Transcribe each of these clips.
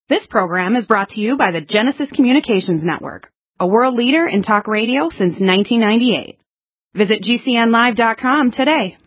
This program is brought to you by the Genesis Communications Network, a world leader in talk radio since 1998. Visit GCNlive.com today.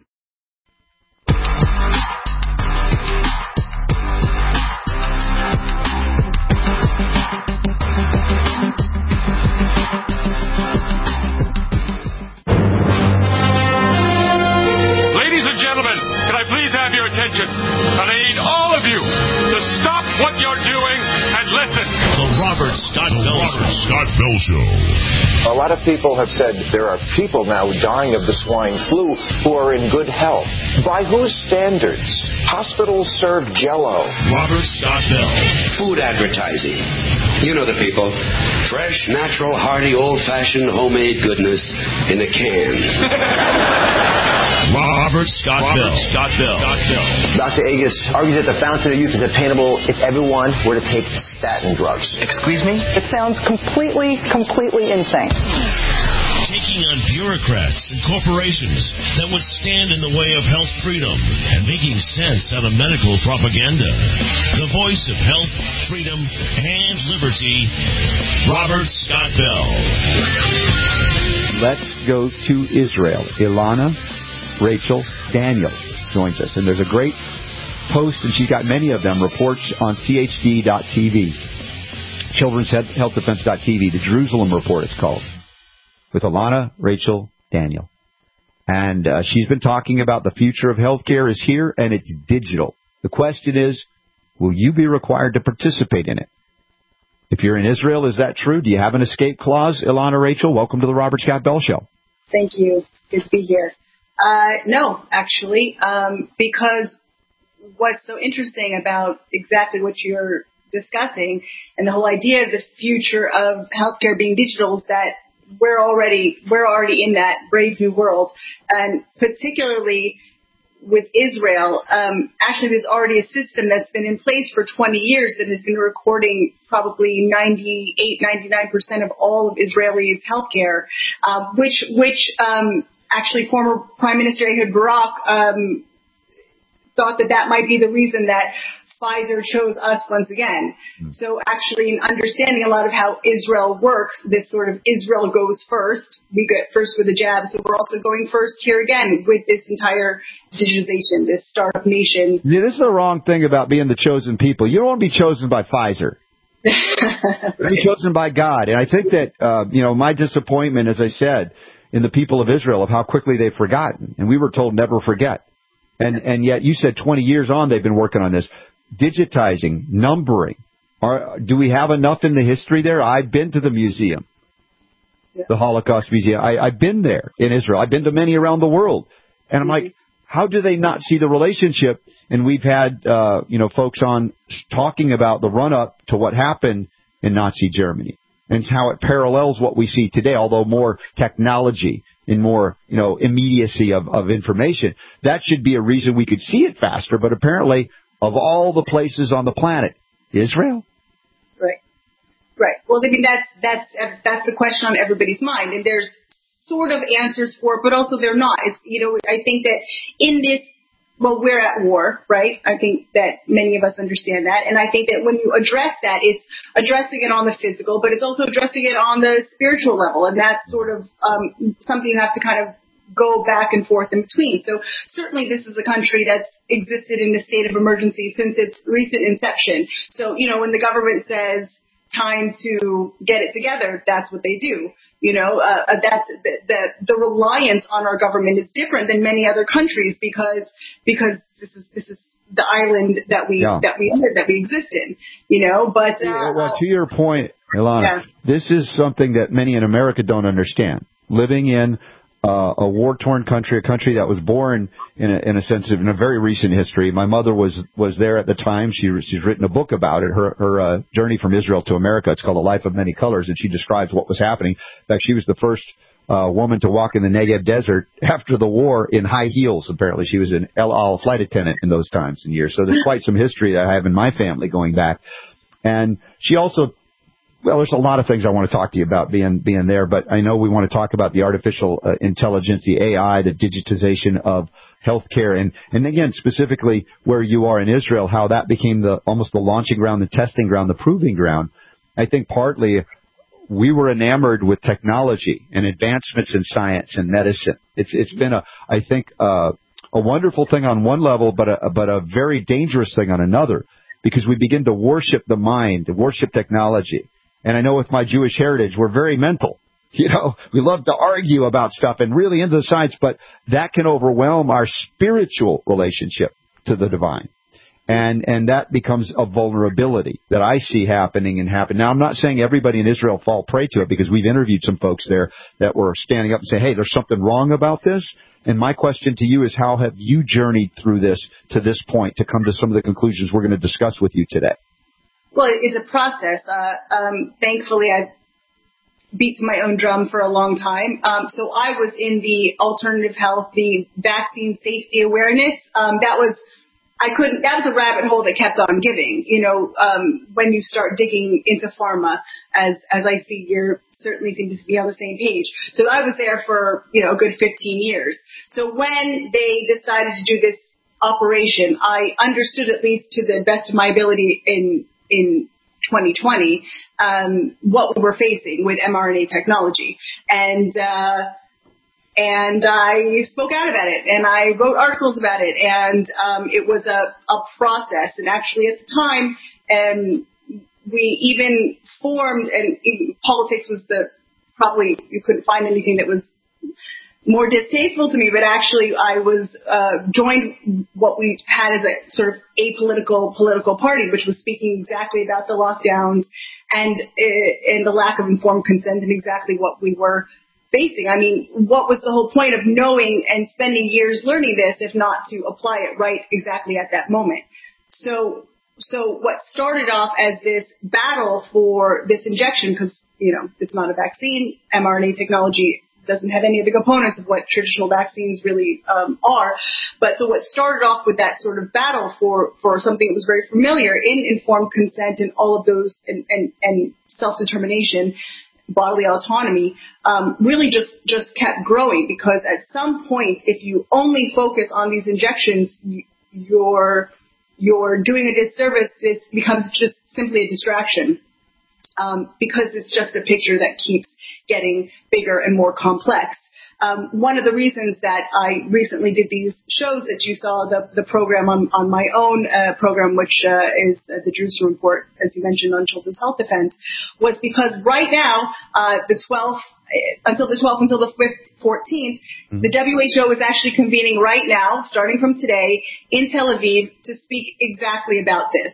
Ladies and gentlemen, can I please have your attention? And I need all of you to stop what you're doing and listen. The Robert Scott Bell Show. A lot of people have said there are people now dying of the swine flu who are in good health. By whose standards? Hospitals serve Jell-O. Robert Scott Bell. Food advertising. You know the people. Fresh, natural, hearty, old-fashioned, homemade goodness in a can. Robert Scott Bell. Dr. Agus argues that the fountain of youth is attainable if everyone were to take statin drugs. Excuse me? It sounds completely insane. Taking on bureaucrats and corporations that would stand in the way of health freedom and making sense out of medical propaganda. The voice of health, freedom, and liberty, Robert Scott Bell. Let's go to Israel. Ilana Rachel Daniel joins us, and there's a great post, and she's got many of them, reports on CHD.TV, Children's Health Defense.TV, the Jerusalem Report it's called, with Ilana Rachel Daniel. And she's been talking about the future of healthcare is here, and it's digital. The question is, will you be required to participate in it? If you're in Israel, is that true? Do you have an escape clause? Ilana Rachel, welcome to the Robert Scott Bell Show. Thank you. Good to be here. No, actually, because what's so interesting about exactly what you're discussing and the whole idea of the future of healthcare being digital is that we're already in that brave new world, and particularly with Israel, actually there's already a system that's been in place for 20 years that has been recording probably 98-99% of all of Israelis' healthcare, which actually former Prime Minister Ehud Barak thought that might be the reason that Pfizer chose us once again. So actually in understanding a lot of how Israel works, this sort of Israel goes first, we get first with the jab, so we're also going first here again with this entire digitization, this startup nation. Yeah, this is the wrong thing about being the chosen people. You don't want to be chosen by Pfizer. Right. Be chosen by God. And I think that, my disappointment, as I said, in the people of Israel of how quickly they've forgotten. And we were told never forget. And yet you said 20 years on they've been working on this. Digitizing, numbering. Do we have enough in the history there? I've been to the museum, the Holocaust Museum. I've been there in Israel. I've been to many around the world. And I'm like, how do they not see the relationship? And we've had, folks on talking about the run-up to what happened in Nazi Germany and how it parallels what we see today, although more technology and more, immediacy of information. That should be a reason we could see it faster, but apparently, of all the places on the planet, Israel? Right. Well, I mean, that's the question on everybody's mind, and there's sort of answers for it, but also they're not. It's, I think that in this, we're at war, right? I think that many of us understand that, and I think that when you address that, it's addressing it on the physical, but it's also addressing it on the spiritual level, and that's sort of something you have to kind of go back and forth in between. So certainly this is a country that's existed in a state of emergency since its recent inception. So, when the government says time to get it together, that's what they do. That's the reliance on our government is different than many other countries because this is the island that we live, that we exist in, but to your point, Ilana, this is something that many in America don't understand. Living in a war-torn country, a country that was born in a sense of in a very recent history. My mother was there at the time. She's written a book about it. Her journey from Israel to America. It's called A Life of Many Colors, and she describes what was happening. In fact, she was the first woman to walk in the Negev desert after the war in high heels. Apparently, she was an El Al flight attendant in those times and years. So there's quite some history that I have in my family going back. And she also. Well, there's a lot of things I want to talk to you about being there, but I know we want to talk about the artificial intelligence, the AI, the digitization of healthcare, and again, specifically where you are in Israel, how that became almost the launching ground, the testing ground, the proving ground. I think partly we were enamored with technology and advancements in science and medicine. It's been a wonderful thing on one level, but a very dangerous thing on another, because we begin to worship the mind, to worship technology. And I know with my Jewish heritage, we're very mental. You know, we love to argue about stuff and really into the science, but that can overwhelm our spiritual relationship to the divine. And that becomes a vulnerability that I see happening. Now, I'm not saying everybody in Israel fall prey to it, because we've interviewed some folks there that were standing up and saying, hey, there's something wrong about this. And my question to you is, how have you journeyed through this to this point to come to some of the conclusions we're going to discuss with you today? Well, it's a process. Thankfully, I've beat to my own drum for a long time. So I was in the alternative health, the vaccine safety awareness. That was a rabbit hole that kept on giving. You know, when you start digging into pharma, as I see, you're certainly seem to be on the same page. So I was there for, a good 15 years. So when they decided to do this operation, I understood, at least to the best of my ability in 2020, what we were facing with mRNA technology. And I spoke out about it, and I wrote articles about it, and it was a process. And actually, at the time, we even formed, and politics was you couldn't find anything that was more distasteful to me, but actually I was joined what we had as a sort of apolitical political party, which was speaking exactly about the lockdowns and the lack of informed consent and exactly what we were facing. I mean, what was the whole point of knowing and spending years learning this if not to apply it right exactly at that moment? So what started off as this battle for this injection, because, it's not a vaccine, mRNA technology doesn't have any of the components of what traditional vaccines really are. But so what started off with that sort of battle for something that was very familiar in informed consent and all of those and self-determination, bodily autonomy, really just kept growing, because at some point, if you only focus on these injections, you're doing a disservice. This becomes just simply a distraction, because it's just a picture that keeps getting bigger and more complex. One of the reasons that I recently did these shows that you saw, the program on my own program, which is the Jerusalem Report, as you mentioned, on Children's Health Defense, was because right now, until the 14th, the WHO is actually convening right now, starting from today, in Tel Aviv to speak exactly about this.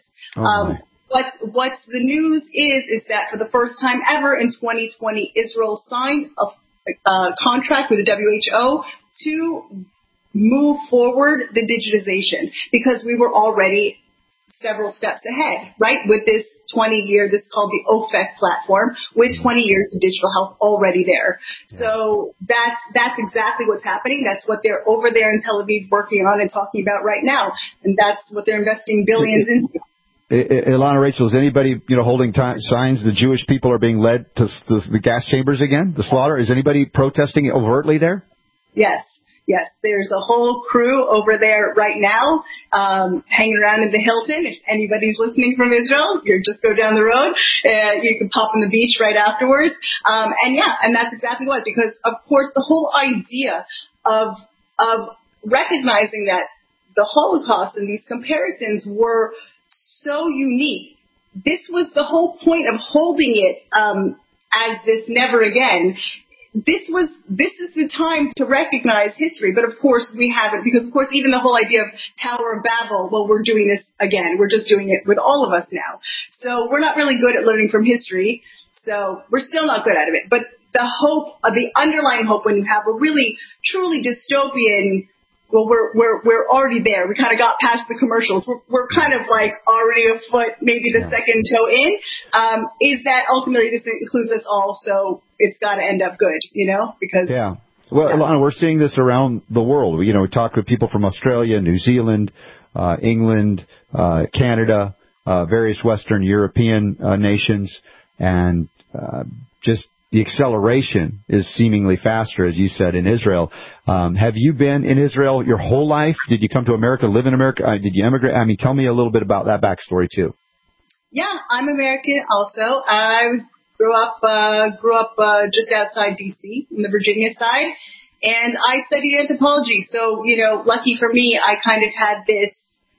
What the news is that for the first time ever in 2020, Israel signed a contract with the WHO to move forward the digitization, because we were already several steps ahead, right? With this 20-year, this is called the OFEC platform, with 20 years of digital health already there. Yeah. So that's exactly what's happening. That's what they're over there in Tel Aviv working on and talking about right now. And that's what they're investing billions into. Ilana, Rachel, is anybody holding signs the Jewish people are being led to the gas chambers again, the slaughter? Is anybody protesting overtly there? Yes. There's a whole crew over there right now, hanging around in the Hilton. If anybody's listening from Israel, you just go down the road. You can pop on the beach right afterwards. And that's exactly what, because of course the whole idea of recognizing that the Holocaust and these comparisons were so unique. This was the whole point of holding it as this never again. This is the time to recognize history, but of course we haven't, because of course even the whole idea of Tower of Babel, well, we're doing this again. We're just doing it with all of us now. So we're not really good at learning from history. So we're still not good at it. But the hope, the underlying hope, when you have a really truly dystopian, well, we're already there. We kind of got past the commercials. We're kind of like already a foot, maybe the second toe in. Is that ultimately this includes us all? So it's got to end up good, because. Yeah. Well, Ilana, we're seeing this around the world. We talk with people from Australia, New Zealand, England, Canada, various Western European nations, and just the acceleration is seemingly faster, as you said, in Israel. Have you been in Israel your whole life? Did you come to America, live in America? Did you emigrate? I mean, tell me a little bit about that backstory, too. Yeah, I'm American also. I grew up just outside D.C., in the Virginia side, and I studied anthropology. So, lucky for me, I kind of had this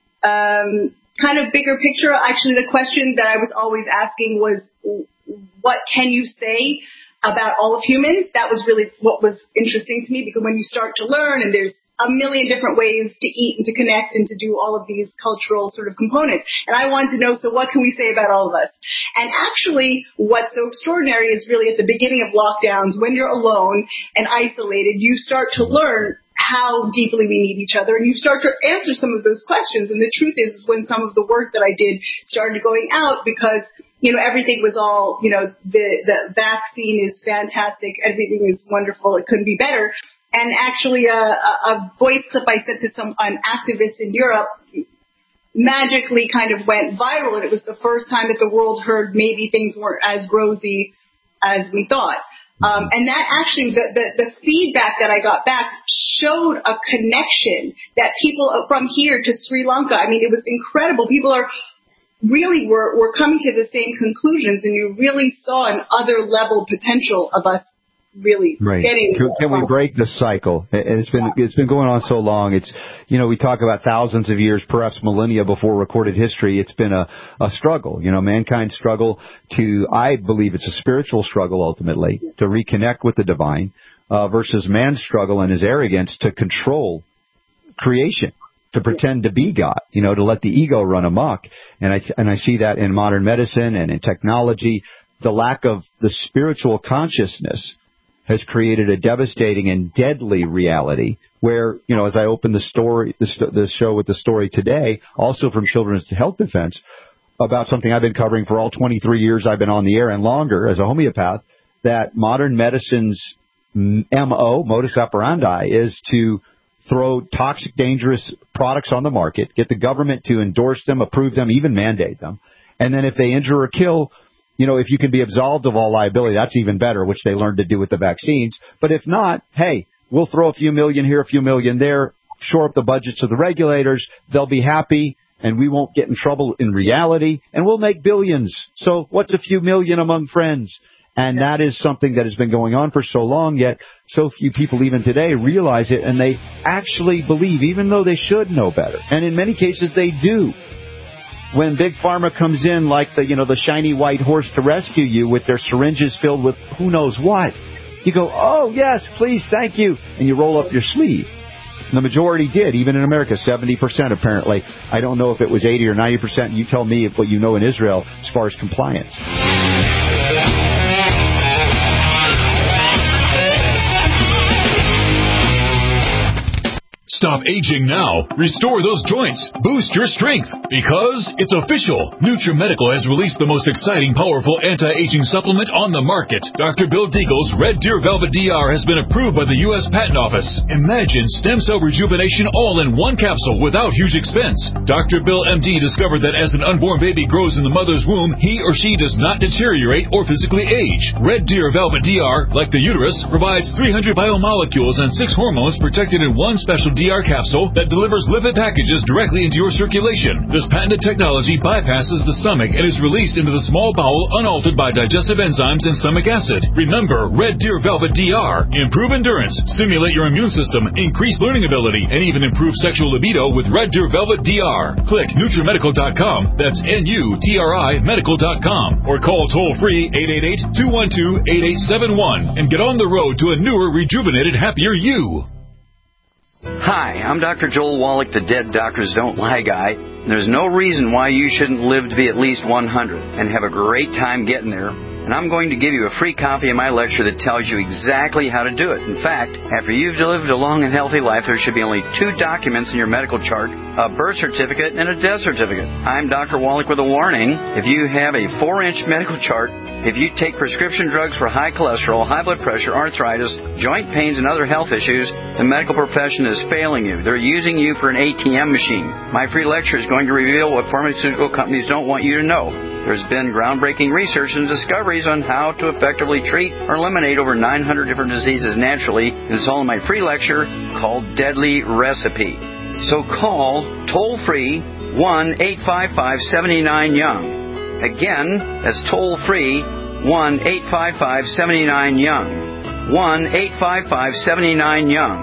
kind of bigger picture. Actually, the question that I was always asking was, what can you say about all of humans? That was really what was interesting to me, because when you start to learn, and there's a million different ways to eat and to connect and to do all of these cultural sort of components. And I wanted to know, so what can we say about all of us? And actually, what's so extraordinary is really at the beginning of lockdowns, when you're alone and isolated, you start to learn how deeply we need each other, and you start to answer some of those questions. And the truth is when some of the work that I did started going out, because everything was all, the vaccine is fantastic, everything is wonderful, it couldn't be better. And actually, a voice clip I sent to an activist in Europe magically kind of went viral, and it was the first time that the world heard maybe things weren't as rosy as we thought. And that actually, the feedback that I got back showed a connection that people from here to Sri Lanka, I mean, it was incredible. People were coming to the same conclusions, and you really saw an other level potential of us really getting. Can we break the cycle? And it's been going on so long. It's, we talk about thousands of years, perhaps millennia before recorded history. It's been a struggle, mankind's struggle I believe it's a spiritual struggle ultimately, to reconnect with the divine, versus man's struggle and his arrogance to control creation, to pretend to be God, to let the ego run amok. And I see that in modern medicine and in technology. The lack of the spiritual consciousness has created a devastating and deadly reality where, as I opened the show with the story today, also from Children's Health Defense, about something I've been covering for all 23 years I've been on the air and longer as a homeopath, that modern medicine's modus operandi is to throw toxic, dangerous products on the market, get the government to endorse them, approve them, even mandate them. And then if they injure or kill, if you can be absolved of all liability, that's even better, which they learned to do with the vaccines. But if not, hey, we'll throw a few million here, a few million there, shore up the budgets of the regulators. They'll be happy, and we won't get in trouble in reality, and we'll make billions. So what's a few million among friends? And that is something that has been going on for so long, yet so few people even today realize it, and they actually believe, even though they should know better. And in many cases, they do. When Big Pharma comes in like the shiny white horse to rescue you with their syringes filled with who knows what, you go, oh, yes, please, thank you, and you roll up your sleeve. The majority did, even in America, 70% apparently. I don't know if it was 80 or 90%. You tell me what you know in Israel as far as compliance. Stop aging now. Restore those joints. Boost your strength. Because it's official. NutriMedical has released the most exciting, powerful anti-aging supplement on the market. Dr. Bill Deagle's Red Deer Velvet DR has been approved by the U.S. Patent Office. Imagine stem cell rejuvenation all in one capsule without huge expense. Dr. Bill MD discovered that as an unborn baby grows in the mother's womb, he or she does not deteriorate or physically age. Red Deer Velvet DR, like the uterus, provides 300 biomolecules and 6 hormones protected in one special DR capsule that delivers lipid packages directly into your circulation. This patented technology bypasses the stomach and is released into the small bowel unaltered by digestive enzymes and stomach acid. Remember, Red Deer Velvet DR. Improve endurance, stimulate your immune system, increase learning ability, and even improve sexual libido with Red Deer Velvet DR. Click NutriMedical.com, that's NUTRI Medical.com, or call toll-free 888-212-8871 and get on the road to a newer, rejuvenated, happier you. Hi, I'm Dr. Joel Wallach, the Dead Doctors Don't Lie guy. There's no reason why you shouldn't live to be at least 100 and have a great time getting there. And I'm going to give you a free copy of my lecture that tells you exactly how to do it. In fact, after you've lived a long and healthy life, there should be only 2 documents in your medical chart, a birth certificate and a death certificate. I'm Dr. Wallach with a warning. If you have a 4-inch medical chart, if you take prescription drugs for high cholesterol, high blood pressure, arthritis, joint pains, and other health issues, the medical profession is failing you. They're using you for an ATM machine. My free lecture is going to reveal what pharmaceutical companies don't want you to know. There's been groundbreaking research and discoveries on how to effectively treat or eliminate over 900 different diseases naturally, and it's all in my free lecture called Deadly Recipe. So call toll-free 1-855-79-YOUNG. Again, that's toll-free 1-855-79-YOUNG. 1-855-79-YOUNG.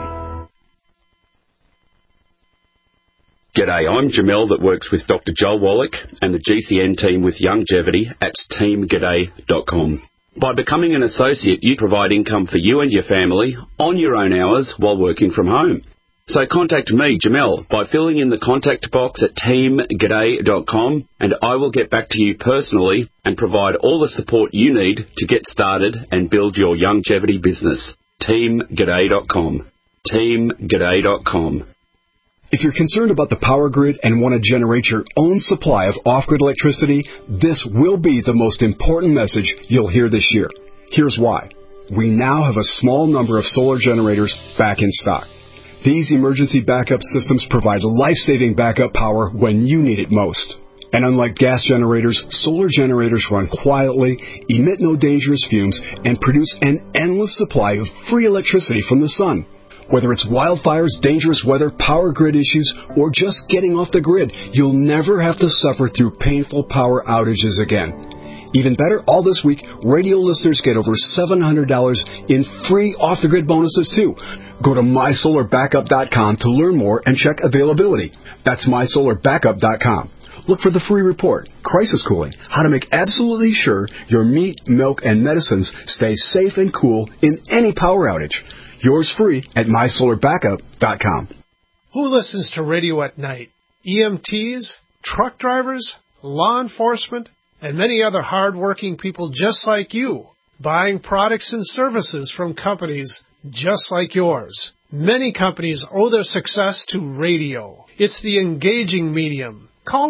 G'day, I'm Jamel that works with Dr. Joel Wallach and the GCN team with Longevity at teamg'day.com. By becoming an associate, you provide income for you and your family on your own hours while working from home. So contact me, Jamel, by filling in the contact box at teamg'day.com, and I will get back to you personally and provide all the support you need to get started and build your longevity business. teamg'day.com. teamg'day.com. If you're concerned about the power grid and want to generate your own supply of off-grid electricity, this will be the most important message you'll hear this year. Here's why. We now have a small number of solar generators back in stock. These emergency backup systems provide life-saving backup power when you need it most. And unlike gas generators, solar generators run quietly, emit no dangerous fumes, and produce an endless supply of free electricity from the sun. Whether it's wildfires, dangerous weather, power grid issues, or just getting off the grid, you'll never have to suffer through painful power outages again. Even better, all this week, radio listeners get over $700 in free off-the-grid bonuses, too. Go to mysolarbackup.com to learn more and check availability. That's mysolarbackup.com. Look for the free report, Crisis Cooling, how to make absolutely sure your meat, milk, and medicines stay safe and cool in any power outage. Yours free at mysolarbackup.com. Who listens to radio at night? EMTs, truck drivers, law enforcement, and many other hard-working people just like you, buying products and services from companies just like yours. Many companies owe their success to radio. It's the engaging medium. Call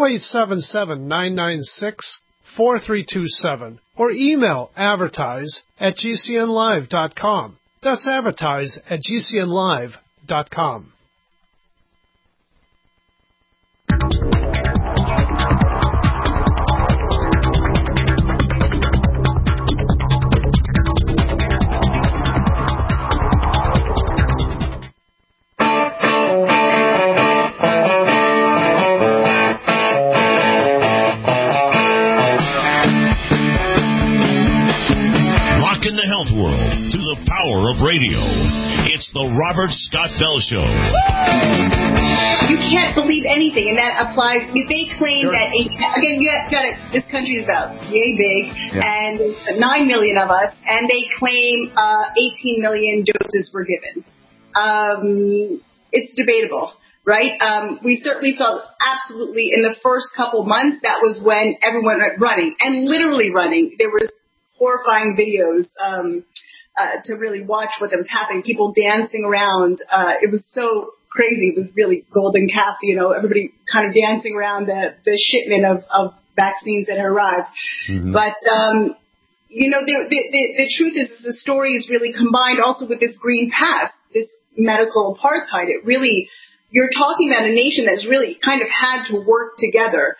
877-996-4327 or email advertise@gcnlive.com. That's advertise@gcnlive.com. Rockin' the health world through the power of radio. It's the Robert Scott Bell Show. You can't believe anything, and that applies. They claim that, again, this country is about yay big, and there's 9 million of us, and they claim 18 million doses were given. It's debatable, right? We certainly saw absolutely in the first couple months, that was when everyone went running, and literally running. There was horrifying videos to really watch what was happening. People dancing around. It was so crazy. It was really golden calf, everybody kind of dancing around the shipment of vaccines that had arrived. Mm-hmm. But, the truth is the story is really combined also with this green path, this medical apartheid. It really, you're talking about a nation that's really kind of had to work together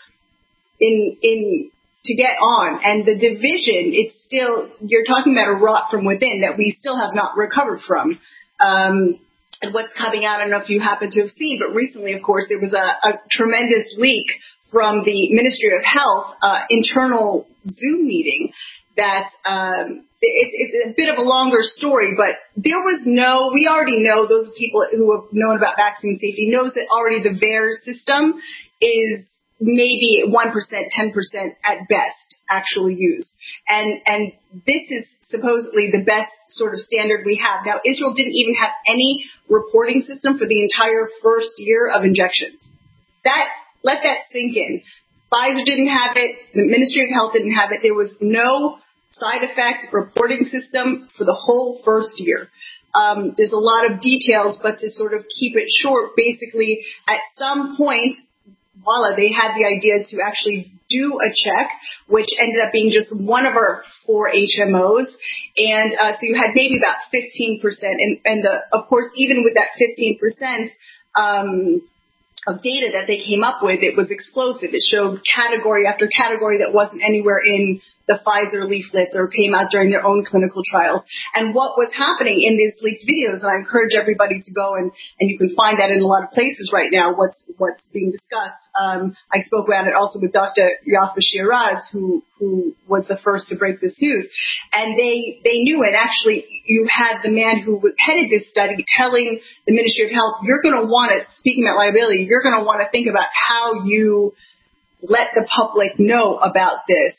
to get on. And the division, it's still, you're talking about a rot from within that we still have not recovered from. And what's coming out, I don't know if you happen to have seen, but recently, of course, there was a tremendous leak from the Ministry of Health internal Zoom meeting that it's a bit of a longer story, but there was we already know, those people who have known about vaccine safety knows that already the VAERS system is maybe 1%, 10% at best actually used. And this is supposedly the best sort of standard we have. Now, Israel didn't even have any reporting system for the entire first year of injections. Let that sink in. Pfizer didn't have it. The Ministry of Health didn't have it. There was no side effect reporting system for the whole first year. There's a lot of details, but to sort of keep it short, basically, at some point, voila, they had the idea to actually do a check, which ended up being just one of our 4 HMOs. And so you had maybe about 15%. And of course, even with that 15%, of data that they came up with, it was explosive. It showed category after category that wasn't anywhere in the Pfizer leaflets or came out during their own clinical trials. And what was happening in these leaked videos, and I encourage everybody to go and you can find that in a lot of places right now, what's being discussed. I spoke about it also with Dr. Yafa Shiraz, who was the first to break this news. And they knew it. Actually, you had the man who headed this study telling the Ministry of Health, you're going to want to, speaking about liability, you're going to want to think about how you let the public know about this,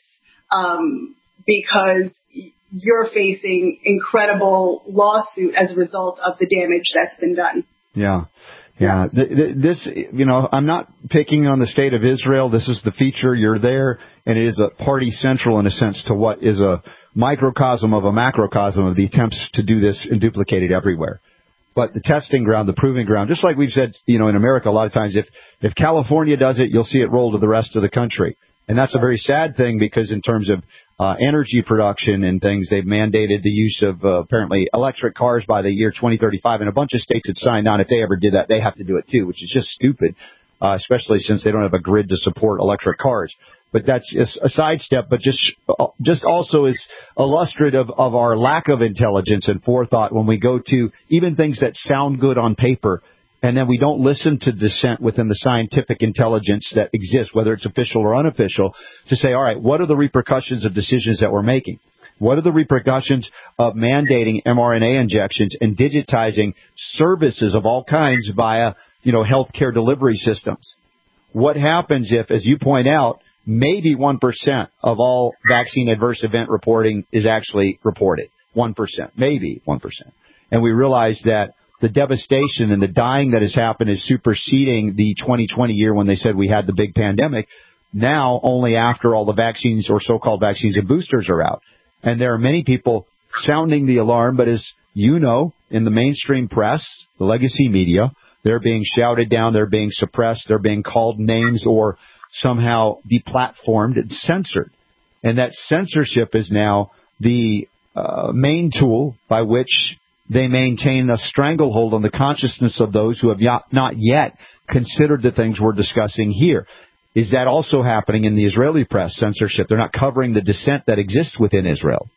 because you're facing incredible lawsuit as a result of the damage that's been done. Yeah. Yeah. This, I'm not picking on the state of Israel. This is the feature. You're there, and it is a party central in a sense to what is a microcosm of a macrocosm of the attempts to do this and duplicate it everywhere. But the testing ground, the proving ground, just like we've said, in America a lot of times, if California does it, you'll see it roll to the rest of the country. And that's a very sad thing because in terms of energy production and things, they've mandated the use of apparently electric cars by the year 2035. And a bunch of states had signed on. If they ever did that, they have to do it too, which is just stupid, especially since they don't have a grid to support electric cars. But that's just a sidestep, but just also is illustrative of our lack of intelligence and forethought when we go to even things that sound good on paper. And then we don't listen to dissent within the scientific intelligence that exists, whether it's official or unofficial, to say, all right, what are the repercussions of decisions that we're making? What are the repercussions of mandating mRNA injections and digitizing services of all kinds via, healthcare delivery systems? What happens if, as you point out, maybe 1% of all vaccine adverse event reporting is actually reported? 1%, maybe 1%. And we realize that the devastation and the dying that has happened is superseding the 2020 year when they said we had the big pandemic. Now, only after all the vaccines or so-called vaccines and boosters are out. And there are many people sounding the alarm, but as you know, in the mainstream press, the legacy media, they're being shouted down, they're being suppressed, they're being called names or somehow deplatformed and censored. And that censorship is now the main tool by which they maintain a stranglehold on the consciousness of those who have not yet considered the things we're discussing here. Is that also happening in the Israeli press, censorship? They're not covering the dissent that exists within Israel.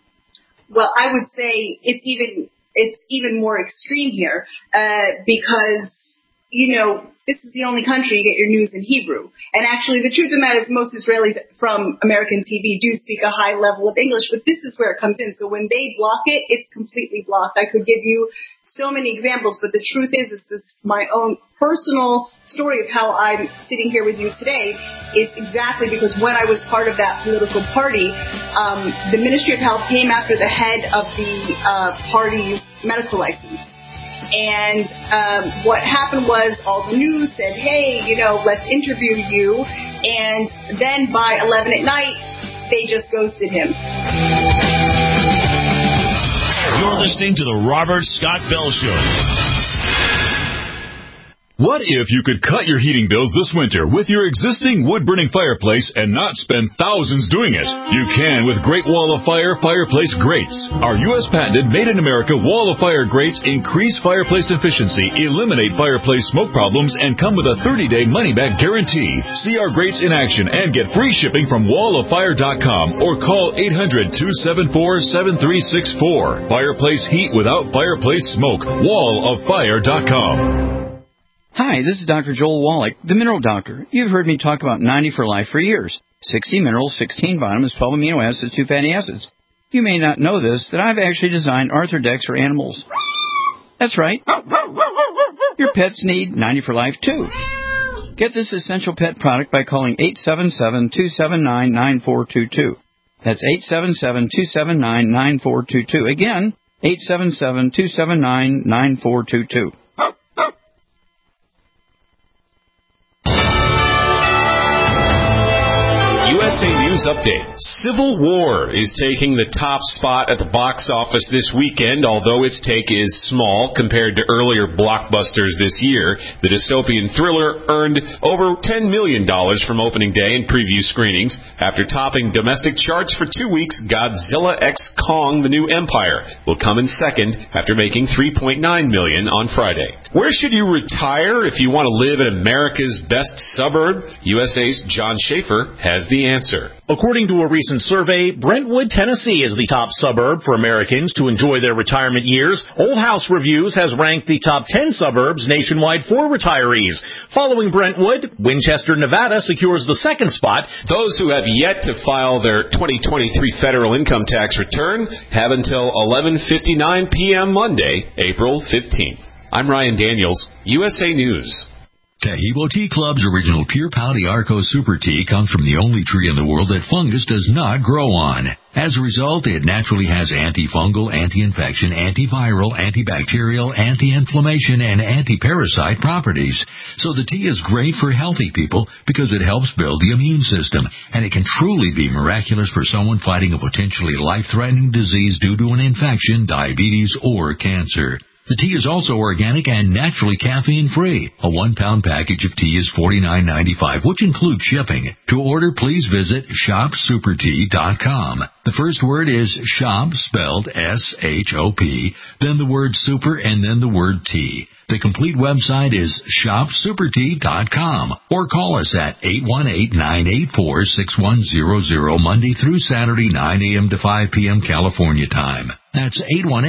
Well, I would say it's even more extreme here, because, this is the only country you get your news in Hebrew. And actually, the truth of the matter is most Israelis from American TV do speak a high level of English, but this is where it comes in. So when they block it, it's completely blocked. I could give you so many examples, but the truth is this my own personal story of how I'm sitting here with you today is exactly because when I was part of that political party, the Ministry of Health came after the head of the party's medical license. And what happened was all the news said, hey, let's interview you. And then by 11 at night, they just ghosted him. You're listening to The Robert Scott Bell Show. What if you could cut your heating bills this winter with your existing wood-burning fireplace and not spend thousands doing it? You can with Great Wall of Fire fireplace grates. Our U.S. patented made-in-America Wall of Fire grates increase fireplace efficiency, eliminate fireplace smoke problems, and come with a 30-day money-back guarantee. See our grates in action and get free shipping from walloffire.com or call 800-274-7364. Fireplace heat without fireplace smoke. walloffire.com. Hi, this is Dr. Joel Wallach, the Mineral Doctor. You've heard me talk about 90 for Life for years. 60 minerals, 16 vitamins, 12 amino acids, 2 fatty acids. You may not know this, that I've actually designed Arthrodex for animals. That's right. Your pets need 90 for Life, too. Get this essential pet product by calling 877-279-9422. That's 877-279-9422. Again, 877-279-9422. USA News news update. Civil War is taking the top spot at the box office this weekend, although its take is small compared to earlier blockbusters this year. The dystopian thriller earned over $10 million from opening day and preview screenings. After topping domestic charts for 2 weeks, Godzilla x Kong: The New Empire will come in second after making $3.9 million on Friday. Where should you retire if you want to live in America's best suburb? USA's John Schaefer has the answer. According to a recent survey, Brentwood, Tennessee is the top suburb for Americans to enjoy their retirement years. Old House Reviews has ranked the top 10 suburbs nationwide for retirees. Following Brentwood, Winchester, Nevada secures the second spot. Those who have yet to file their 2023 federal income tax return have until 11:59 p.m. Monday, April 15th. I'm Ryan Daniels, USA News. Taheebo Tea Club's original Pure Pau Arco Super Tea comes from the only tree in the world that fungus does not grow on. As a result, it naturally has antifungal, anti-infection, antiviral, antibacterial, anti-inflammation, and anti-parasite properties. So the tea is great for healthy people because it helps build the immune system, and it can truly be miraculous for someone fighting a potentially life-threatening disease due to an infection, diabetes, or cancer. The tea is also organic and naturally caffeine-free. A 1-pound package of tea is $49.95, which includes shipping. To order, please visit shopsupertea.com. The first word is shop, spelled S-H-O-P, then the word super, and then the word tea. The complete website is shopsupertea.com, or call us at 818-984-6100 Monday through Saturday, 9 a.m. to 5 p.m. California time. That's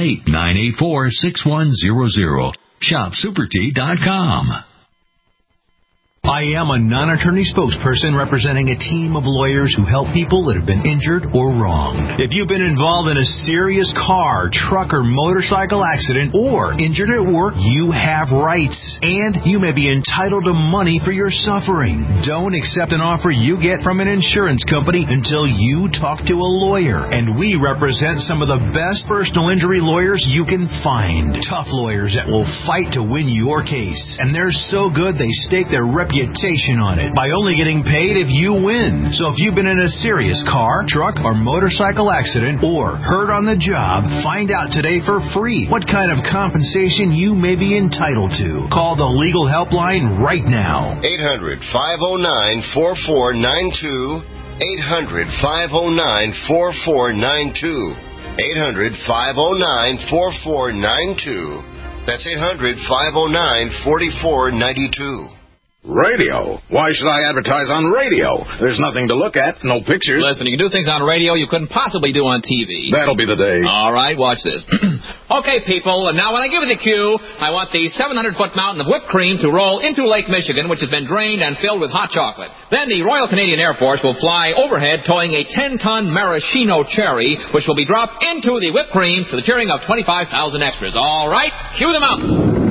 818-984-6100. Shopsupertea.com. I am a non-attorney spokesperson representing a team of lawyers who help people that have been injured or wronged. If you've been involved in a serious car, truck, or motorcycle accident or injured at work, you have rights, and you may be entitled to money for your suffering. Don't accept an offer you get from an insurance company until you talk to a lawyer, and we represent some of the best personal injury lawyers you can find. Tough lawyers that will fight to win your case, and they're so good they stake their reputation on it by only getting paid if you win. So if you've been in a serious car, truck, or motorcycle accident or hurt on the job, find out today for free what kind of compensation you may be entitled to. Call the legal helpline right now. 800-509-4492. 800-509-4492. 800-509-4492. That's 800-509-4492. Radio? Why should I advertise on radio? There's nothing to look at, no pictures. Listen, you can do things on radio you couldn't possibly do on TV. That'll be the day. All right, watch this. Okay, people, and now when I give you the cue, I want the 700-foot mountain of whipped cream to roll into Lake Michigan, which has been drained and filled with hot chocolate. Then the Royal Canadian Air Force will fly overhead towing a 10-ton maraschino cherry, which will be dropped into the whipped cream to the cheering of 25,000 extras. All right, cue the mountain.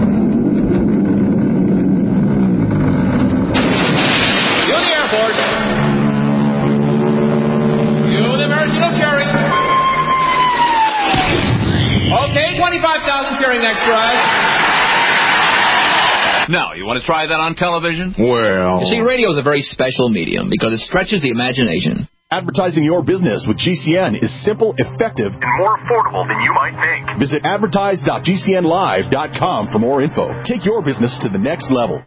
Okay, 25,000 cheering extras. Now, you want to try that on television? Well... You see, radio is a very special medium because it stretches the imagination. Advertising your business with GCN is simple, effective, and more affordable than you might think. Visit advertise.gcnlive.com for more info. Take your business to the next level.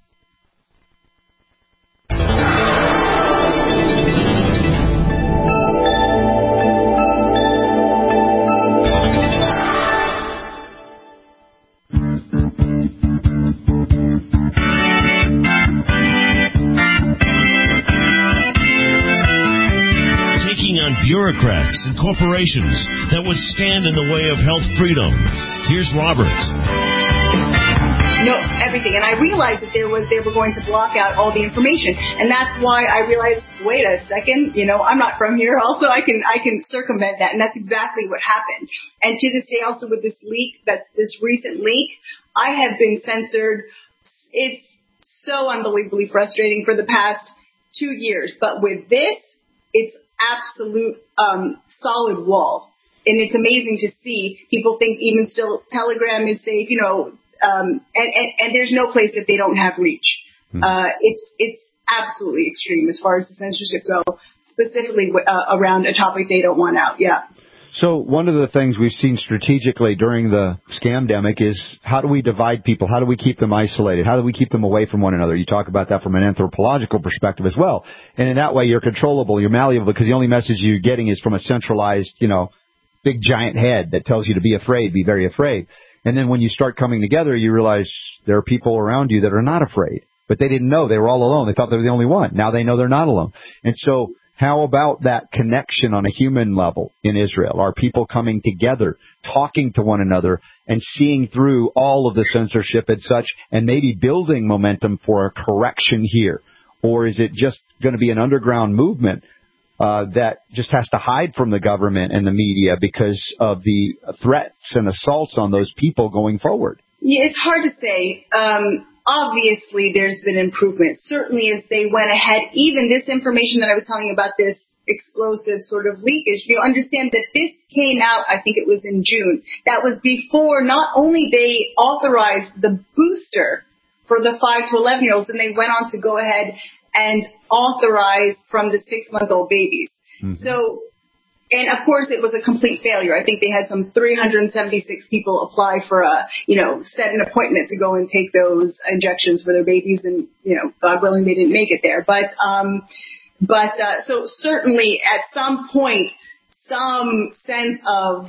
Bureaucrats and corporations that would stand in the way of health freedom. Here's Robert. No, everything. And I realized that they were going to block out all the information. And that's why I realized, wait a second, I'm not from here. Also, I can circumvent that. And that's exactly what happened. And to this day, also with this leak, this recent leak, I have been censored. It's so unbelievably frustrating for the past 2 years. But with this, it's absolute solid wall. And it's amazing to see. People think even still Telegram is safe, and there's no place that they don't have reach. It's absolutely extreme as far as the censorship go. specifically around a topic they don't want out. Yeah. So one of the things we've seen strategically during the scamdemic is how do we divide people? How do we keep them isolated? How do we keep them away from one another? You talk about that from an anthropological perspective as well. And in that way, you're controllable, you're malleable, because the only message you're getting is from a centralized, big giant head that tells you to be afraid, be very afraid. And then when you start coming together, you realize there are people around you that are not afraid. But they didn't know. They were all alone. They thought they were the only one. Now they know they're not alone. And so how about that connection on a human level in Israel? Are people coming together, talking to one another, and seeing through all of the censorship and such, and maybe building momentum for a correction here? Or is it just going to be an underground movement that just has to hide from the government and the media because of the threats and assaults on those people going forward? Yeah, it's hard to say. Obviously, there's been improvement. Certainly, as they went ahead, even this information that I was telling you about, this explosive sort of leakage, understand that this came out, I think it was in June. That was before not only they authorized the booster for the 5 to 11-year-olds, and they went on to go ahead and authorize from the 6-month-old babies. Mm-hmm. So, and of course it was a complete failure. I think they had some 376 people apply for set an appointment to go and take those injections for their babies, and, God willing, they didn't make it there. So certainly at some point, some sense of,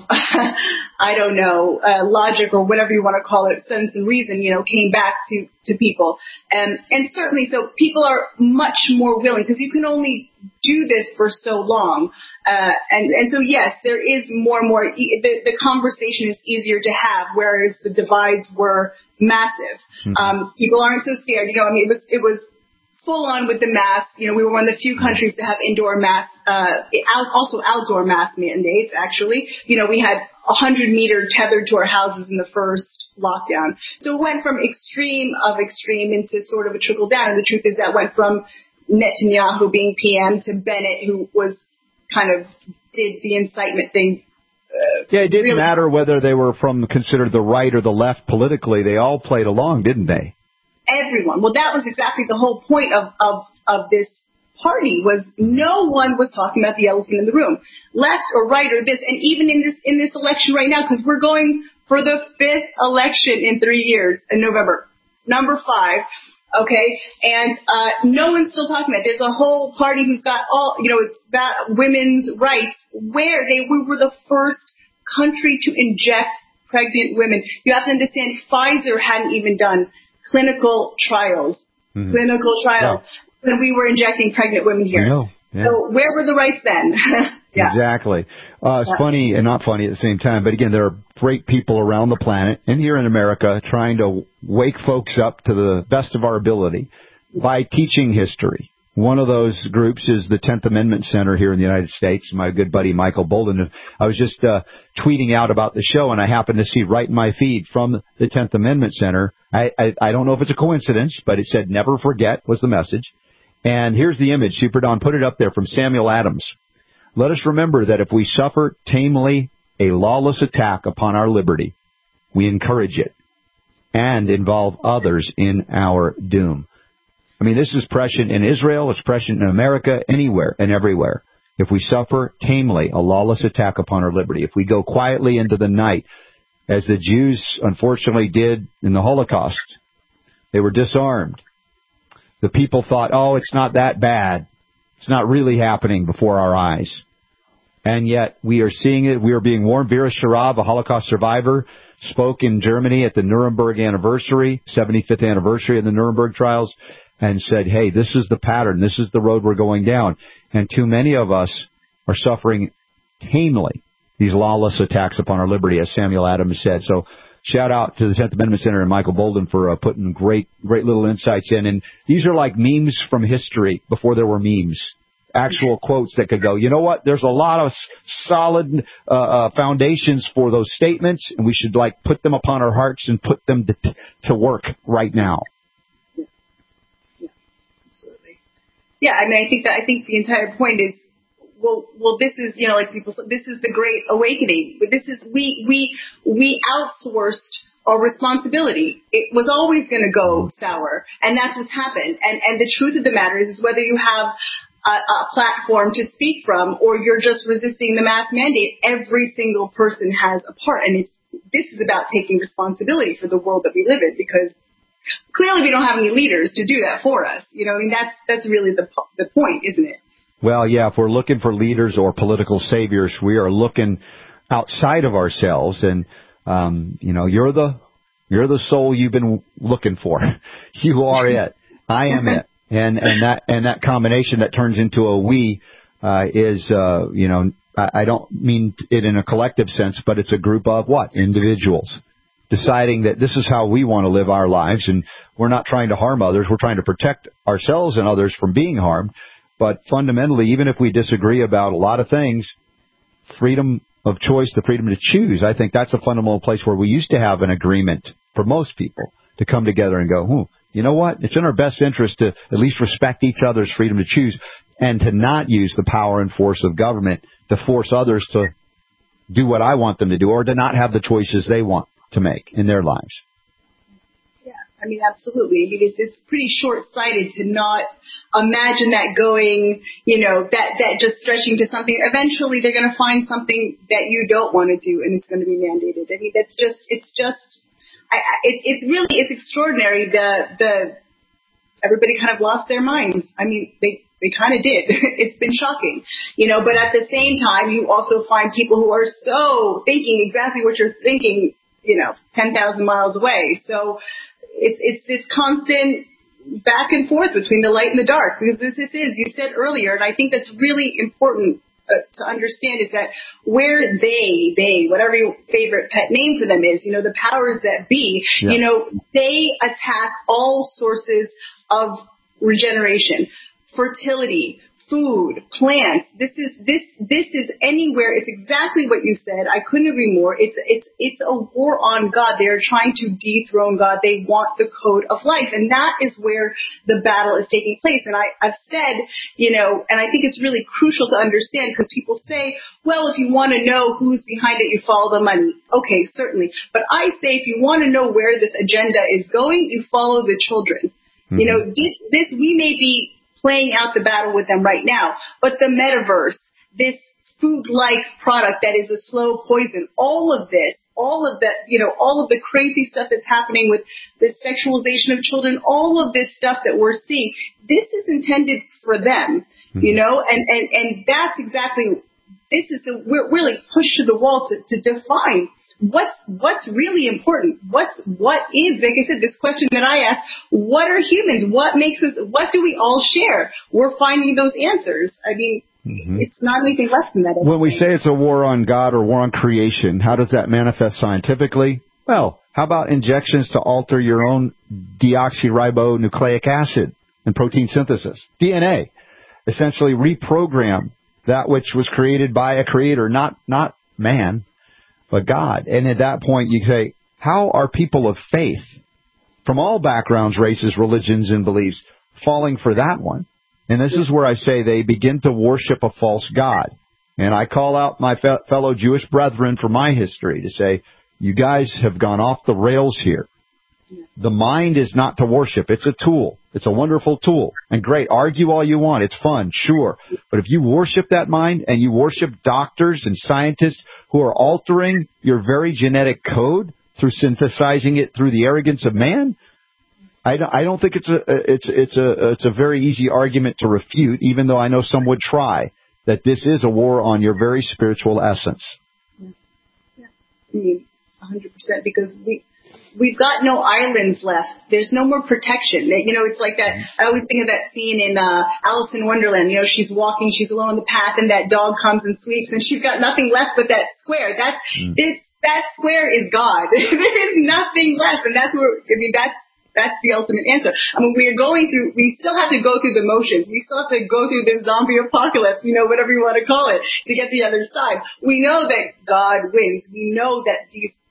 logic or whatever you want to call it, sense and reason, came back to people. And certainly, so people are much more willing, because you can only do this for so long. And so, yes, there is more and more, the conversation is easier to have, whereas the divides were massive. Mm-hmm. People aren't so scared. It was full on with the masks. We were one of the few countries to have indoor masks, also outdoor mask mandates, actually. We had 100-meter tethered to our houses in the first lockdown. So it went from extreme into sort of a trickle down. And the truth is that went from Netanyahu being PM to Bennett, who was kind of did the incitement thing. It didn't matter whether they were from considered the right or the left politically. They all played along, didn't they? Everyone. Well, that was exactly the whole point of this party, was no one was talking about the elephant in the room, left or right or this. And even in this election right now, because we're going for the 5th election in 3 years in November, number 5. Okay. And, no one's still talking about it. There's a whole party who's got it's about women's rights, where we were the first country to inject pregnant women. You have to understand, Pfizer hadn't even done clinical trials, and we were injecting pregnant women here. I know. Yeah. So where were the rights then? Yeah. Exactly. It's funny and not funny at the same time, but again, there are great people around the planet and here in America trying to wake folks up to the best of our ability by teaching history. One of those groups is the 10th Amendment Center here in the United States. My good buddy Michael Bolden. I was just tweeting out about the show, and I happened to see right in my feed from the 10th Amendment Center. I don't know if it's a coincidence, but it said "Never forget" was the message. And here's the image. Super Don put it up there from Samuel Adams. Let us remember that if we suffer tamely a lawless attack upon our liberty, we encourage it and involve others in our doom. I mean, this is prescient in Israel, it's prescient in America, anywhere and everywhere. If we suffer tamely a lawless attack upon our liberty, if we go quietly into the night, as the Jews unfortunately did in the Holocaust, they were disarmed. The people thought, it's not that bad. It's not really happening before our eyes. And yet we are seeing it. We are being warned. Vera Sharav, a Holocaust survivor, spoke in Germany at the Nuremberg anniversary, 75th anniversary of the Nuremberg trials, and said, hey, this is the pattern. This is the road we're going down. And too many of us are suffering tamely these lawless attacks upon our liberty, as Samuel Adams said. So shout out to the 10th Amendment Center and Michael Bolden for putting great little insights in. And these are like memes from history before there were memes. Actual quotes that could go, you know what, there's a lot of solid foundations for those statements, and we should put them upon our hearts and put them to work right now. Yeah, I mean, I think the entire point is, well, this is, like people say, this is the Great Awakening. This is, we outsourced our responsibility. It was always going to go sour, and that's what's happened. And the truth of the matter is whether you have a platform to speak from, or you're just resisting the mask mandate. Every single person has a part, and this is about taking responsibility for the world that we live in, because clearly we don't have any leaders to do that for us. I mean, that's really the point, isn't it? Well, yeah, if we're looking for leaders or political saviors, we are looking outside of ourselves, and you're the soul you've been looking for. You are it. I am it. And that combination that turns into a we is I don't mean it in a collective sense, but it's a group of what? Individuals deciding that this is how we want to live our lives, and we're not trying to harm others. We're trying to protect ourselves and others from being harmed. But fundamentally, even if we disagree about a lot of things, freedom of choice, the freedom to choose, I think that's a fundamental place where we used to have an agreement for most people to come together and go, you know what? It's in our best interest to at least respect each other's freedom to choose and to not use the power and force of government to force others to do what I want them to do or to not have the choices they want to make in their lives. Yeah, I mean, absolutely. I mean, it's pretty short-sighted to not imagine that going, that just stretching to something. Eventually, they're going to find something that you don't want to do, and it's going to be mandated. I mean, it's extraordinary. Everybody kind of lost their minds. I mean, they kind of did. It's been shocking, but at the same time, you also find people who are so thinking exactly what you're thinking, 10,000 miles away. So it's this constant back and forth between the light and the dark, because this is, you said earlier, and I think that's really important to understand, is that where they, whatever your favorite pet name for them is, the powers that be, they attack all sources of regeneration, fertility, food, plants. This is anywhere. It's exactly what you said. I couldn't agree more. It's a war on God. They are trying to dethrone God. They want the code of life, and that is where the battle is taking place. And I've said, and I think it's really crucial to understand, because people say, well, if you want to know who's behind it, you follow the money. Okay, certainly. But I say, if you want to know where this agenda is going, you follow the children. Mm-hmm. We may be playing out the battle with them right now, but the metaverse, this food-like product that is a slow poison, all of the crazy stuff that's happening with the sexualization of children, all of this stuff that we're seeing, this is intended for them, and that's exactly, we're really pushed to the wall to define what's really important. What is, like I said, this question that I asked, what are humans? What makes us, what do we all share? We're finding those answers. I mean, it's not anything less than that. When we say it's a war on God or war on creation, how does that manifest scientifically? Well, how about injections to alter your own deoxyribonucleic acid and protein synthesis? DNA. Essentially reprogram that which was created by a creator, not man, but God. And at that point, you say, how are people of faith from all backgrounds, races, religions, and beliefs falling for that one? And this is where I say they begin to worship a false God. And I call out my fellow Jewish brethren from my history to say, you guys have gone off the rails here. The mind is not to worship. It's a tool. It's a wonderful tool. And great, argue all you want. It's fun, sure. But if you worship that mind and you worship doctors and scientists who are altering your very genetic code through synthesizing it through the arrogance of man, I don't think it's a very easy argument to refute, even though I know some would try, that this is a war on your very spiritual essence. Yeah. I mean, 100%, because we've got no islands left. There's no more protection. It's like that. I always think of that scene in Alice in Wonderland. She's walking, she's alone on the path, and that dog comes and sweeps, and she's got nothing left but that square. That square is God. There is nothing left, and that's the ultimate answer. I mean, we still have to go through the motions. We still have to go through this zombie apocalypse, whatever you want to call it, to get the other side. We know that God wins. We know that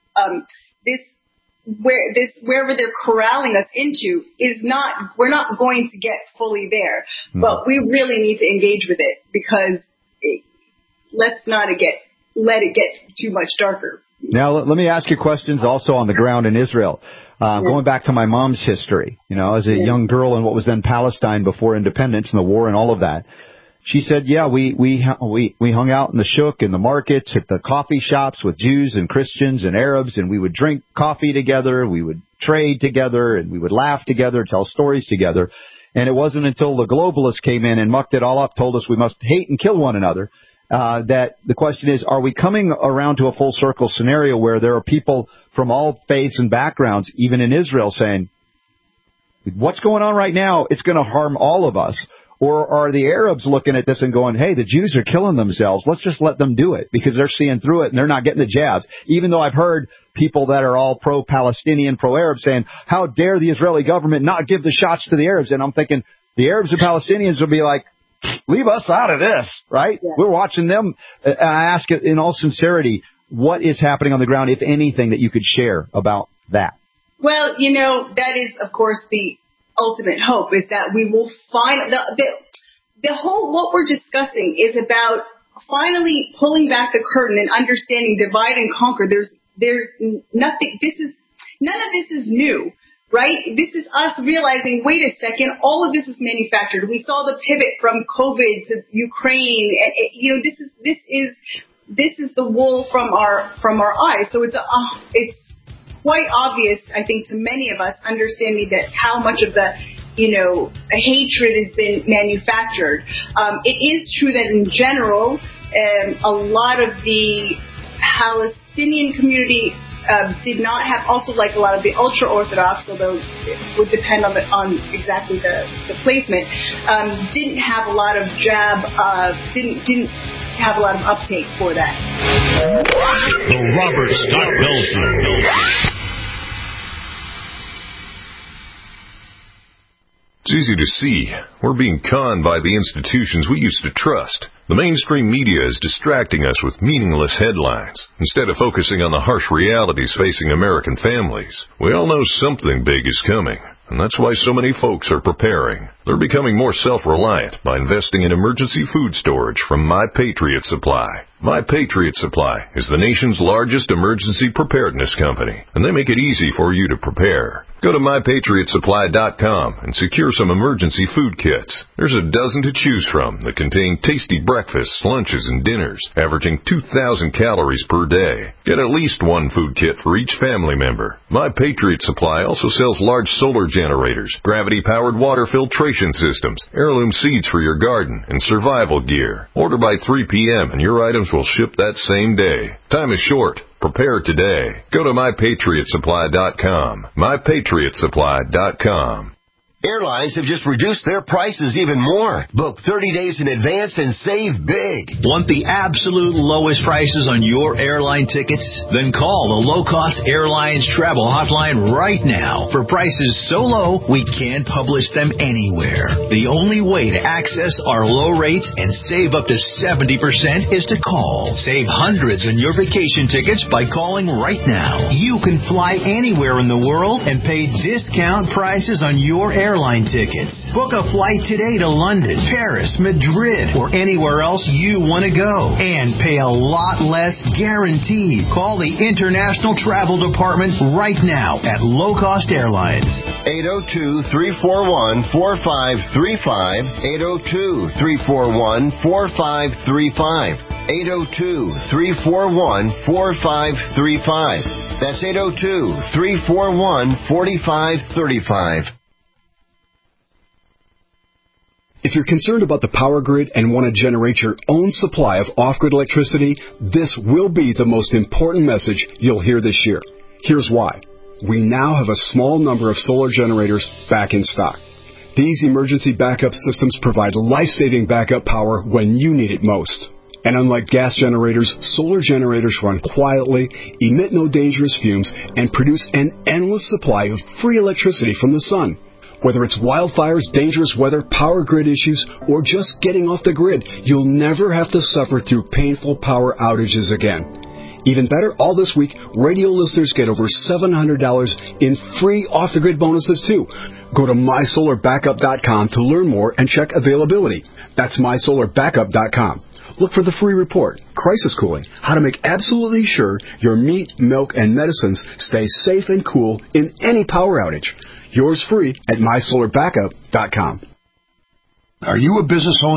wherever they're corralling us into we're not going to get fully there. But we really need to engage with it, because let's not let it get too much darker. Now, let me ask you questions also on the ground in Israel. Going back to my mom's history, as a young girl in what was then Palestine before independence and the war and all of that. she said, yeah, we hung out in the shuk, in the markets, at the coffee shops with Jews and Christians and Arabs, and we would drink coffee together, we would trade together, and we would laugh together, tell stories together. And it wasn't until the globalists came in and mucked it all up, told us we must hate and kill one another, that the question is, are we coming around to a full circle scenario where there are people from all faiths and backgrounds, even in Israel, saying, what's going on right now, it's going to harm all of us? Or are the Arabs looking at this and going, hey, the Jews are killing themselves, let's just let them do it, because they're seeing through it and they're not getting the jabs? Even though I've heard people that are all pro-Palestinian, pro-Arab saying, how dare the Israeli government not give the shots to the Arabs? And I'm thinking, the Arabs and Palestinians will be like, leave us out of this, right? Yeah. We're watching them. I ask it in all sincerity, what is happening on the ground, if anything, that you could share about that? Well, that is, of course, the ultimate hope, is that we will find the whole, what we're discussing is about finally pulling back the curtain and understanding divide and conquer. There's nothing, none of this is new, right? This is us realizing, wait a second, all of this is manufactured. We saw the pivot from COVID to Ukraine. This is the wool from our eyes. So it's quite obvious, I think, to many of us, understanding that how much of the, hatred has been manufactured. It is true that in general, a lot of the Palestinian community did not have, also like a lot of the ultra-Orthodox, although it would depend on exactly the placement, didn't have a lot of didn't have a lot of uptake for that. The Robert Scott Bell Show. It's easy to see. We're being conned by the institutions we used to trust. The mainstream media is distracting us with meaningless headlines, instead of focusing on the harsh realities facing American families. We all know something big is coming, and that's why so many folks are preparing. They're becoming more self-reliant by investing in emergency food storage from My Patriot Supply. My Patriot Supply is the nation's largest emergency preparedness company, and they make it easy for you to prepare. Go to MyPatriotSupply.com and secure some emergency food kits. There's a dozen to choose from that contain tasty breakfasts, lunches, and dinners, averaging 2,000 calories per day. Get at least one food kit for each family member. My Patriot Supply also sells large solar generators, gravity-powered water filtration systems, heirloom seeds for your garden, and survival gear. Order by 3 p.m. and your items will ship that same day. Time is short. Prepare today. Go to MyPatriotSupply.com. MyPatriotSupply.com. Airlines have just reduced their prices even more. Book 30 days in advance and save big. Want the absolute lowest prices on your airline tickets? Then call the Low Cost Airlines Travel Hotline right now. For prices so low, we can't publish them anywhere. The only way to access our low rates and save up to 70% is to call. Save hundreds on your vacation tickets by calling right now. You can fly anywhere in the world and pay discount prices on your airline tickets. Book a flight today to London, Paris, Madrid, or anywhere else you want to go. And pay a lot less guaranteed. Call the International Travel Department right now at Low Cost Airlines. 802-341-4535. 802-341-4535. 802-341-4535. That's 802-341-4535. If you're concerned about the power grid and want to generate your own supply of off-grid electricity, this will be the most important message you'll hear this year. Here's why. We now have a small number of solar generators back in stock. These emergency backup systems provide life-saving backup power when you need it most. And unlike gas generators, solar generators run quietly, emit no dangerous fumes, and produce an endless supply of free electricity from the sun. Whether it's wildfires, dangerous weather, power grid issues, or just getting off the grid, you'll never have to suffer through painful power outages again. Even better, all this week, radio listeners get over $700 in free off-the-grid bonuses, too. Go to MySolarBackup.com to learn more and check availability. That's MySolarBackup.com. Look for the free report, Crisis Cooling, how to make absolutely sure your meat, milk, and medicines stay safe and cool in any power outage. Yours free at MySolarBackup.com. Are you a business owner?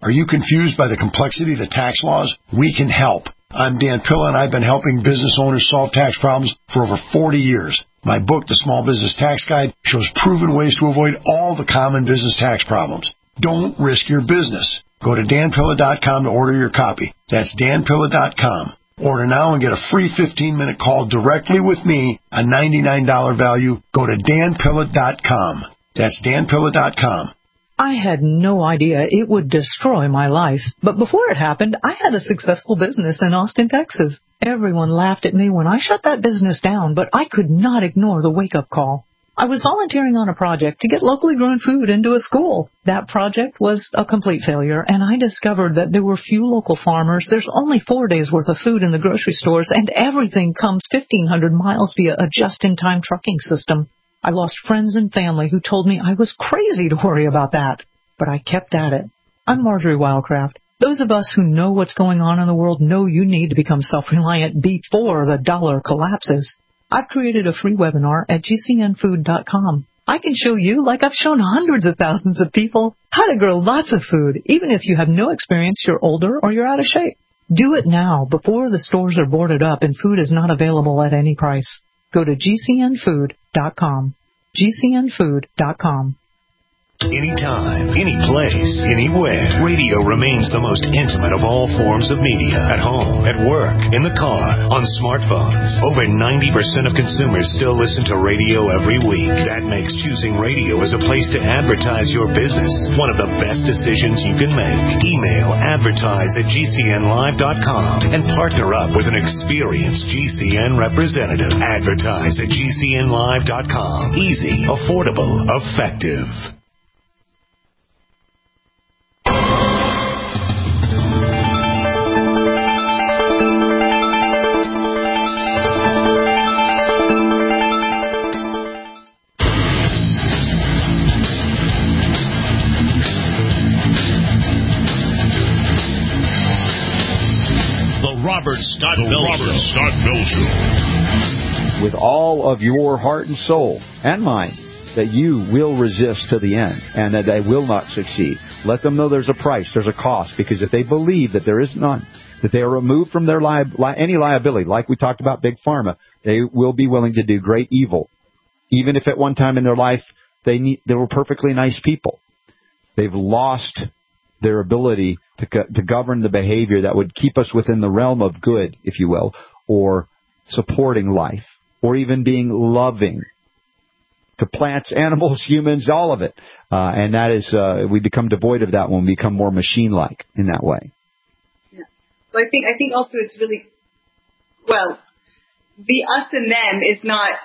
Are you confused by the complexity of the tax laws? We can help. I'm Dan Pilla, and I've been helping business owners solve tax problems for over 40 years. My book, The Small Business Tax Guide, shows proven ways to avoid all the common business tax problems. Don't risk your business. Go to danpilla.com to order your copy. That's danpilla.com. Order now and get a free 15-minute call directly with me, a $99 value. Go to danpilla.com. That's danpilla.com. I had no idea it would destroy my life. But before it happened, I had a successful business in Austin, Texas. Everyone laughed at me when I shut that business down, but I could not ignore the wake-up call. I was volunteering on a project to get locally grown food into a school. That project was a complete failure, and I discovered that there were few local farmers. There's only 4 days' worth of food in the grocery stores, and everything comes 1,500 miles via a just-in-time trucking system. I lost friends and family who told me I was crazy to worry about that. But I kept at it. I'm Marjorie Wildcraft. Those of us who know what's going on in the world know you need to become self-reliant before the dollar collapses. I've created a free webinar at gcnfood.com. I can show you, like I've shown hundreds of thousands of people, how to grow lots of food, even if you have no experience, you're older, or you're out of shape. Do it now, before the stores are boarded up and food is not available at any price. Go to gcnfood.com. gcnfood.com. Anytime, any place, anywhere, radio remains the most intimate of all forms of media. At home, at work, in the car, on smartphones. Over 90% of consumers still listen to radio every week. That makes choosing radio as a place to advertise your business one of the best decisions you can make. Email advertise@gcnlive.com and partner up with an experienced GCN representative. Advertise at gcnlive.com. Easy, affordable, effective. Robert Scott Bell Show. With all of your heart and soul and mind, that you will resist to the end and that they will not succeed. Let them know there's a price, there's a cost, because if they believe that there is none, that they are removed from their any liability, like we talked about Big Pharma, they will be willing to do great evil. Even if at one time in their life they were perfectly nice people. They've lost their ability to govern the behavior that would keep us within the realm of good, if you will, or supporting life, or even being loving to plants, animals, humans, all of it. And that is, we become devoid of that when we become more machine-like in that way. Yeah. Well, I think also it's really, well, the us and them is not,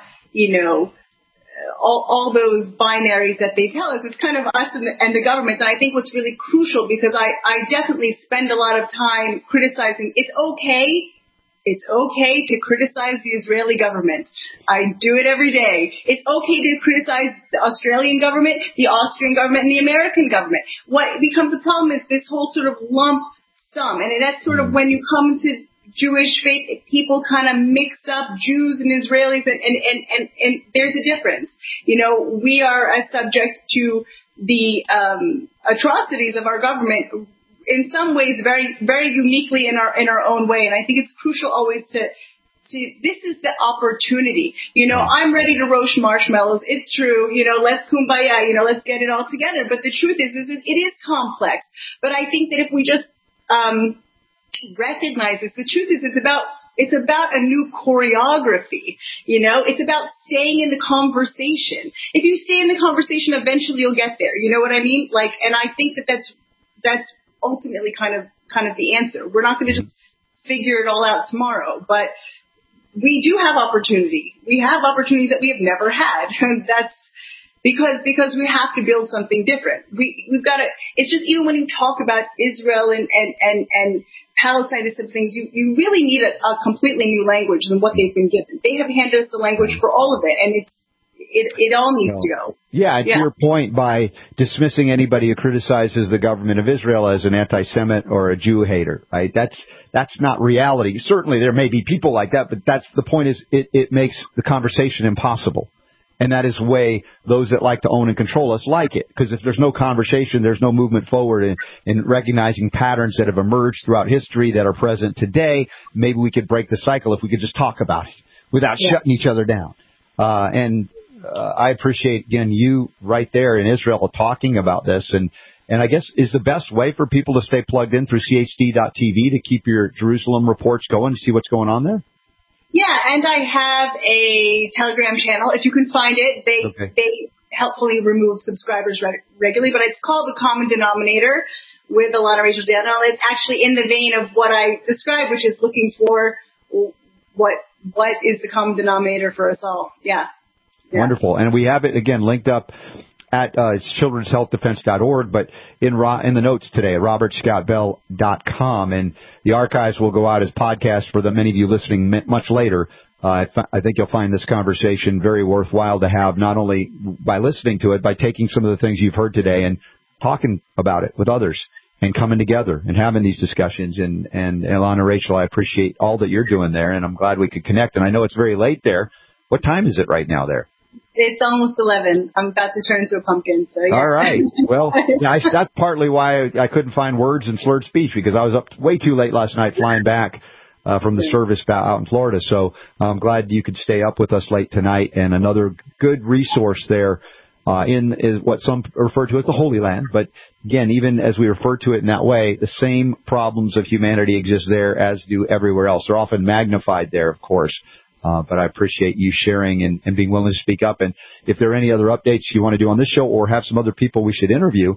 all those binaries that they tell us. It's kind of us and the government. And I think what's really crucial, because I definitely spend a lot of time criticizing. It's okay to criticize the Israeli government. I do it every day. It's okay to criticize the Australian government, the Austrian government, and the American government. What becomes a problem is this whole sort of lump sum. And that's sort of when you come to Jewish faith, people kind of mix up Jews and Israelis, and there's a difference. We are subject to the atrocities of our government in some ways very, very uniquely in our own way. And I think it's crucial always to this is the opportunity. I'm ready to roast marshmallows. It's true. Let's kumbaya. Let's get it all together. But the truth is it is complex. But I think that if we just recognize this, the truth is it's about a new choreography. It's about staying in the conversation. If you stay in the conversation, eventually you'll get there. You know what I mean? And I think that's ultimately kind of the answer. We're not going to just figure it all out tomorrow, but we do have opportunity. We have opportunity that we have never had. And that's because we have to build something different. We've got to, it's just, even when you talk about Israel and Palestine and some things, you really need a completely new language than what they've been given. They have handed us the language for all of it, and it all needs to go. Yeah, to your point, by dismissing anybody who criticizes the government of Israel as an anti-Semite or a Jew hater, right? That's not reality. Certainly there may be people like that, but that's the point is it makes the conversation impossible. And that is the way those that like to own and control us like it. Because if there's no conversation, there's no movement forward in recognizing patterns that have emerged throughout history that are present today. Maybe we could break the cycle if we could just talk about it without shutting each other down. I appreciate, again, you right there in Israel talking about this. And I guess is the best way for people to stay plugged in through CHD.TV to keep your Jerusalem reports going, to see what's going on there? Yeah, and I have a Telegram channel. If you can find it, they helpfully remove subscribers regularly, but it's called The Common Denominator with Alana Rachel Daniel. It's actually in the vein of what I described, which is looking for what is the common denominator for us all. Yeah. Wonderful. And we have it, again, linked up at childrenshealthdefense.org, but in the notes today at robertscottbell.com. And the archives will go out as podcasts for the many of you listening much later. I think you'll find this conversation very worthwhile to have, not only by listening to it, by taking some of the things you've heard today and talking about it with others and coming together and having these discussions. And Alana Rachel, I appreciate all that you're doing there, and I'm glad we could connect. And I know it's very late there. What time is it right now there? It's almost 11. I'm about to turn into a pumpkin. So yeah. All right. Well, that's partly why I couldn't find words and slurred speech, because I was up way too late last night flying back from the service out in Florida. So I'm glad you could stay up with us late tonight. And another good resource there is what some refer to as the Holy Land. But again, even as we refer to it in that way, the same problems of humanity exist there as do everywhere else. They're often magnified there, of course. But I appreciate you sharing and being willing to speak up. And if there are any other updates you want to do on this show, or have some other people we should interview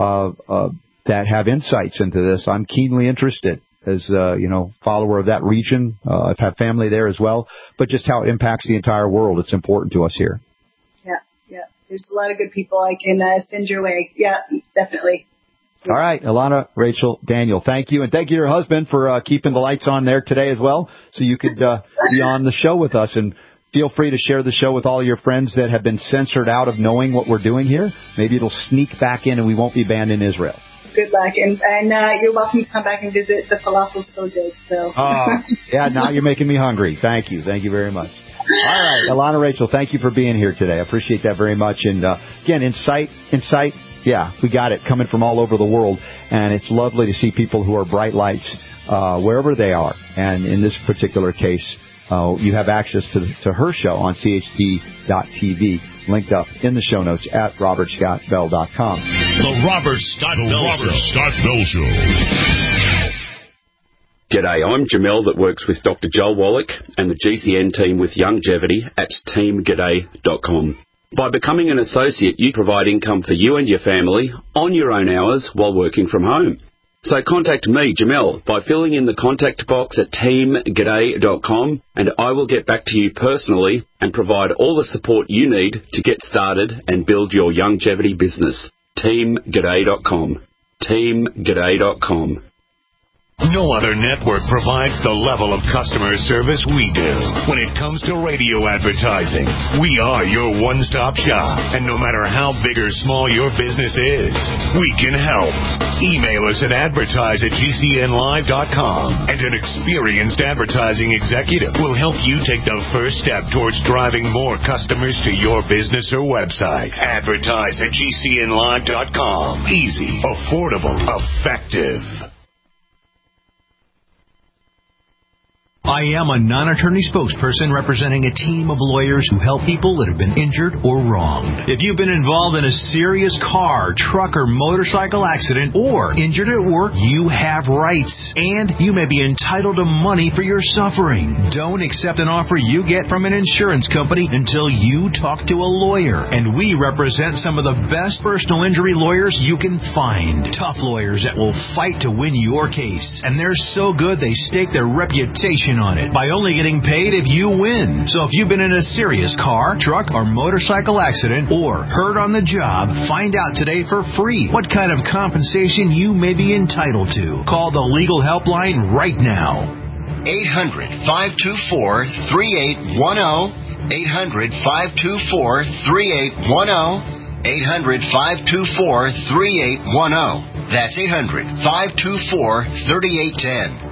that have insights into this, I'm keenly interested as follower of that region. I've had family there as well, but just how it impacts the entire world. It's important to us here. Yeah. There's a lot of good people I can send your way. Yeah, definitely. All right, Alana Rachel Daniel, thank you. And thank you to your husband for keeping the lights on there today as well, so you could be on the show with us. And feel free to share the show with all your friends that have been censored out of knowing what we're doing here. Maybe it'll sneak back in and we won't be banned in Israel. Good luck. And you're welcome to come back and visit. The falafel's so good. So. Yeah, now you're making me hungry. Thank you. Thank you very much. All right, Alana Rachel, thank you for being here today. I appreciate that very much. And again, insight. Yeah, we got it, coming from all over the world, and it's lovely to see people who are bright lights wherever they are. And in this particular case, you have access to her show on CHD.TV, linked up in the show notes at robertscottbell.com. The Robert Scott Bell Show. G'day, I'm Jamel that works with Dr. Joel Wallach and the GCN team with Longevity at teamg'day.com. By becoming an associate, you provide income for you and your family on your own hours while working from home. So contact me, Jamel, by filling in the contact box at teamg'day.com, and I will get back to you personally and provide all the support you need to get started and build your longevity business. teamg'day.com. teamg'day.com. No other network provides the level of customer service we do. When it comes to radio advertising, we are your one-stop shop. And no matter how big or small your business is, we can help. Email us at advertise@gcnlive.com, and an experienced advertising executive will help you take the first step towards driving more customers to your business or website. Advertise@gcnlive.com. Easy, affordable, effective. I am a non-attorney spokesperson representing a team of lawyers who help people that have been injured or wronged. If you've been involved in a serious car, truck, or motorcycle accident, or injured at work, you have rights, and you may be entitled to money for your suffering. Don't accept an offer you get from an insurance company until you talk to a lawyer. And we represent some of the best personal injury lawyers you can find. Tough lawyers that will fight to win your case. And they're so good they stake their reputation on it by only getting paid if you win. So if you've been in a serious car, truck, or motorcycle accident, or hurt on the job, find out today for free what kind of compensation you may be entitled to. Call the legal helpline right now. 800-524-3810. 800-524-3810. 800-524-3810. That's 800-524-3810.